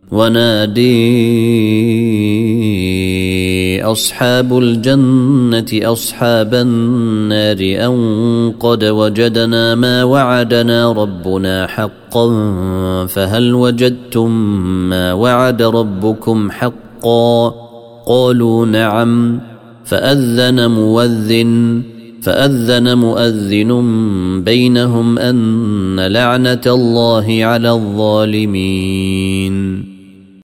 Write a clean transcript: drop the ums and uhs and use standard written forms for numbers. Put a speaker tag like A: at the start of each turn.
A: ونادي أصحاب الجنة أصحاب النار أن قد وجدنا ما وعدنا ربنا حقا فهل وجدتم ما وعد ربكم حقا قالوا نعم فأذن مؤذن بينهم أن لعنة الله على الظالمين.